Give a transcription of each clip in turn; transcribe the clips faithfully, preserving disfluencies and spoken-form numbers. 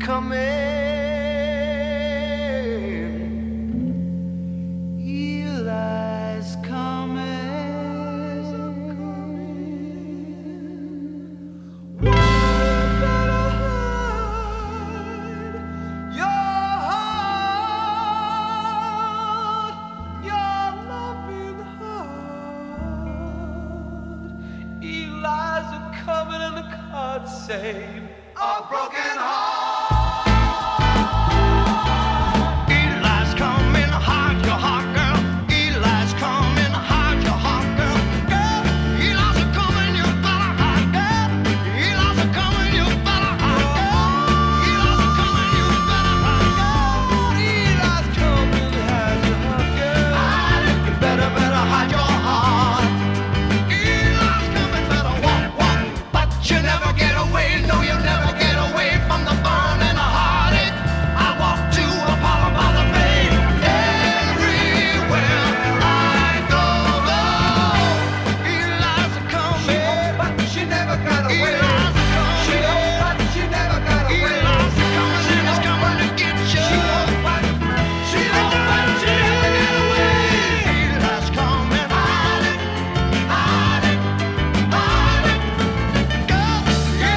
Eli's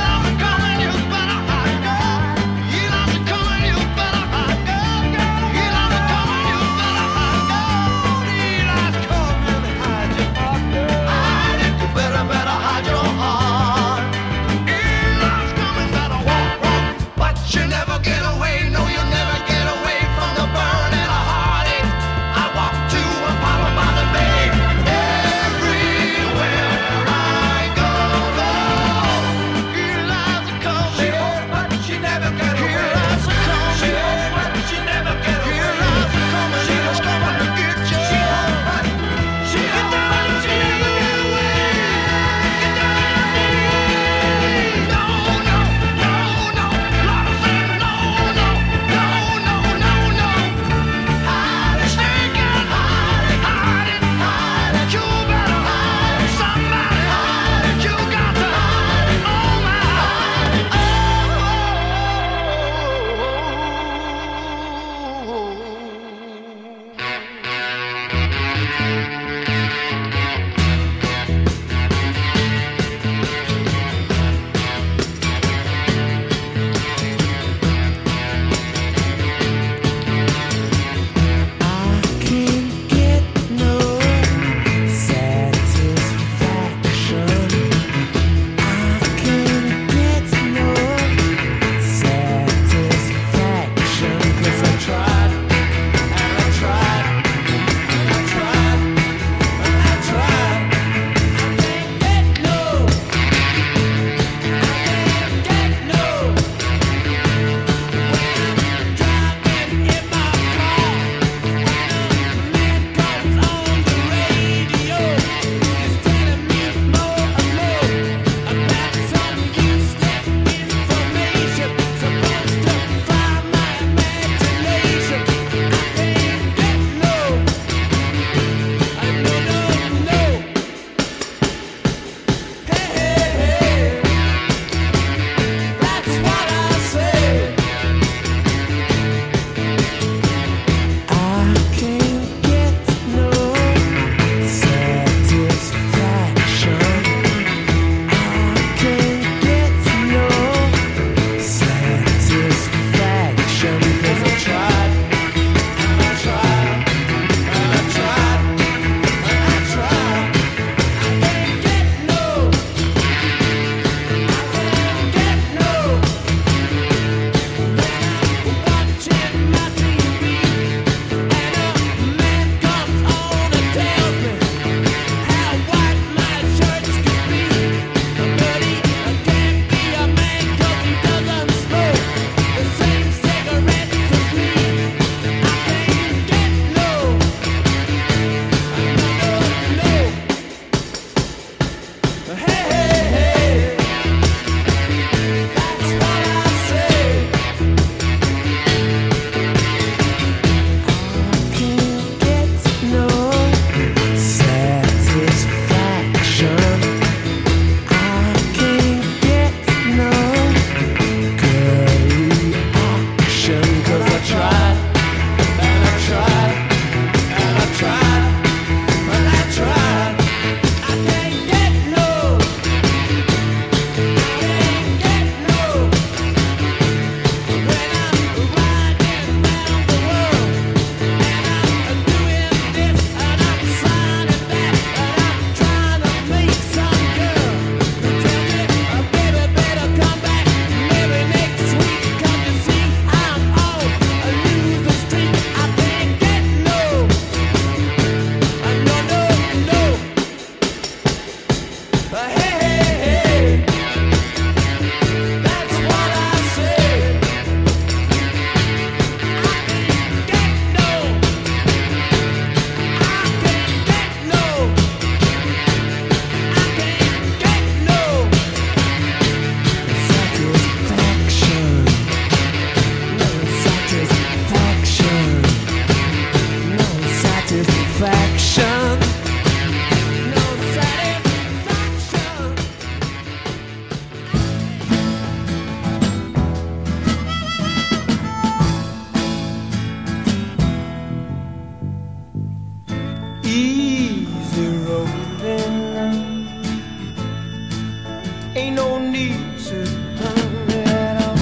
Ain't no need to hurry at all.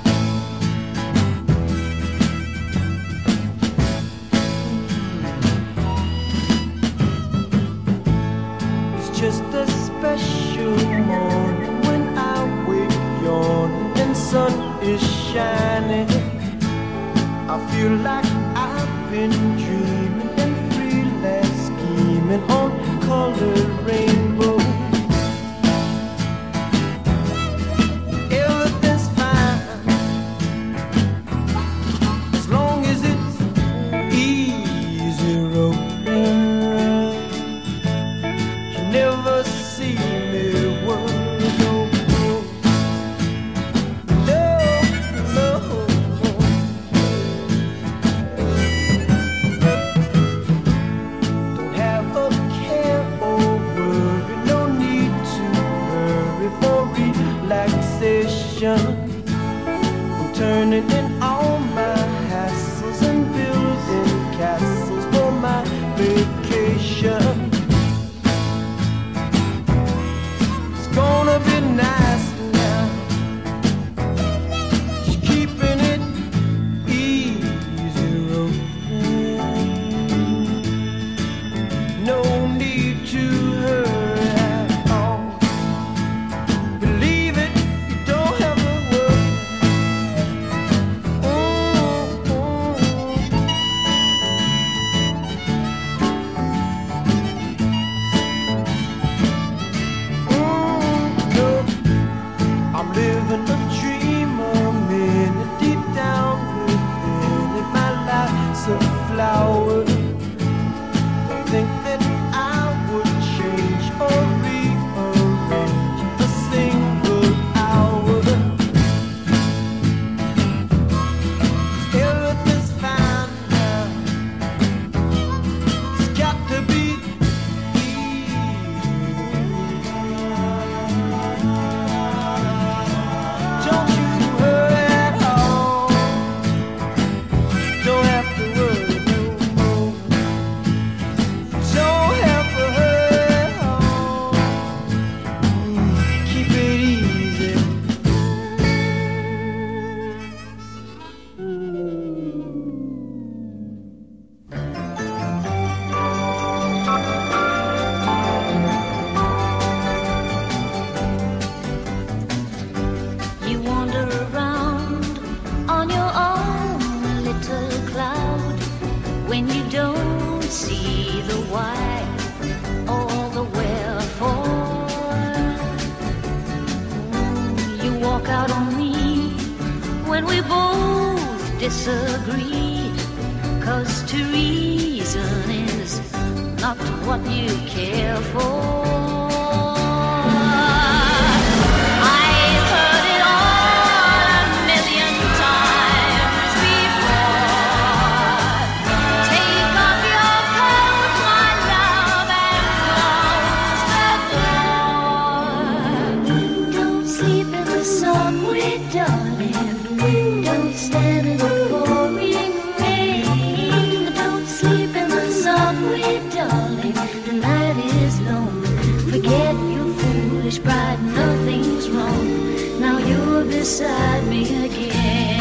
It's just a special morning when I wake yawning and sun is shining. I feel like I've been dreaming and freelance scheming on colored rainbow. Everything's fine as long as it's easy rolling. You never see me worry no more. No, no. Don't have a care or worry, no need to hurry for relaxation. I'm turning in all my hassles and building castles for my vacation. It's gonna be nice now. Just keeping it easy rolling. No need to hurry at all. Believe it, you don't have to worry. Mm, mm. Mm, no. I'm living a dream a minute deep down within it. My life's a flower. Think that I would change or rearrange a single hour. Everything's fine now. It's got to be easy. Don't you hurry at all. Don't have to worry no more. Don't have to hurry at all. Keep it easy. You wander around on your own little cloud when you don't see the why or the wherefore. Mm, You walk out on me when we both disagree, 'cause to reason is not what you care for. I've heard it all a million times before. Take off your coat, my love, and close the door. Don't sleep in the subway, darling. Don't stand in the pouring rain. Don't sleep in the subway, darling. The night is long. Forget your foolish pride, nothing's wrong. Now you're beside me again.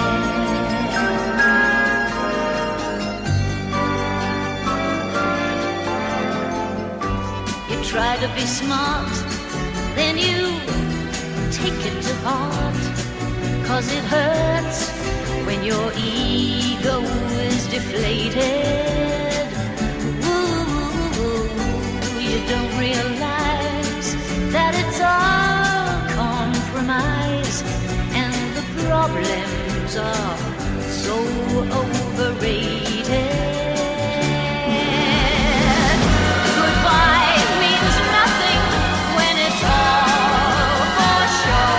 You try to be smart, then you take it to heart, 'cause it hurts when your ego is deflated. Ooh, you don't realize that it's all compromise, and the problems are so overrated. Goodbye means nothing when it's all for show.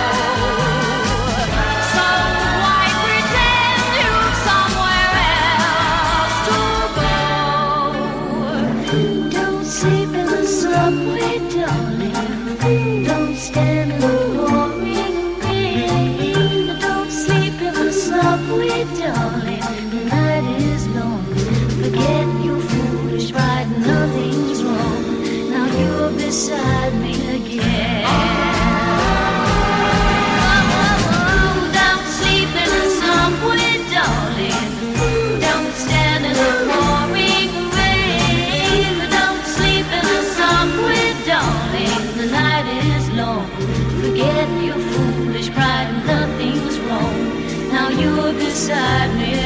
So why pretend you've somewhere else to go? Don't sleep in the subway, darling. Don't stand in the pouring rain. Don't sleep in the subway, darling. The night is long. you're beside me.